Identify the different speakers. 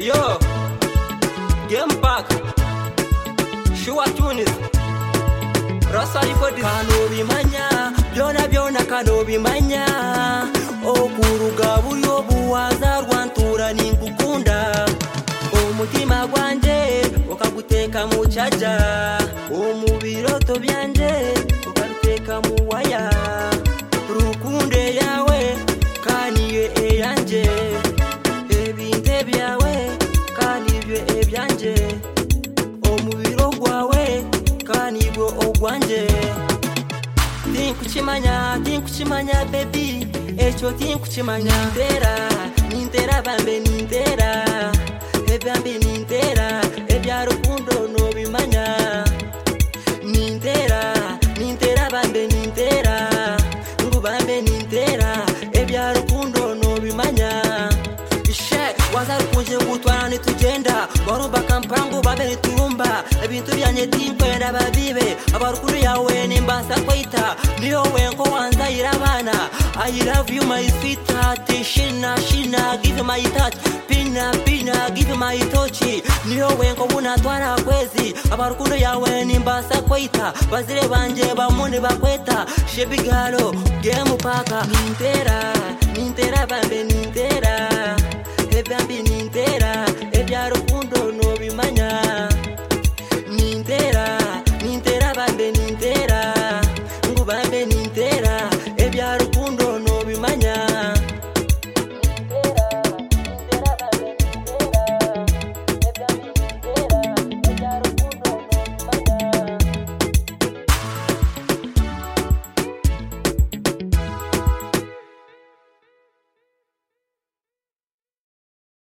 Speaker 1: Yo, Game Park, Shua Tunis, Rasa Ifodi. Kanobi manya, byona kanobi manya. Okuruga buyo buwaza rwantura ningukunda. Umutima gwanje ukaguteka mu chaja. Umubiroto byanje ukaguteka mu waya. Rukunde yawe kaniye eyanje. Ebinte byawe kanibyo ebyanje. Omubiro gwawe kanibyo ogwanje. Tinkuchimanya baby. Echo tinkuchimanya nintera bambe nintera. Ebyambe nintera, ebyarukundo no bimanya. Nintera bambe nintera. Ngubambe nintera, ebyarukundo no bimanya. Wazarukunje ngutwana nitugenda warumba kampango babe niturumba ebintu byanye tinkwenda babibe abarukuru yawe nimbasa kwaita niyo wenko wanza irabana. I love you my sweetheart. Shina give you my touch. Pina give you my touch. Niyo wenko unatwara kwezi abarukuru yawe nimbasa kwaita bazire banje bamuni bakweta shebigalo game paka nintera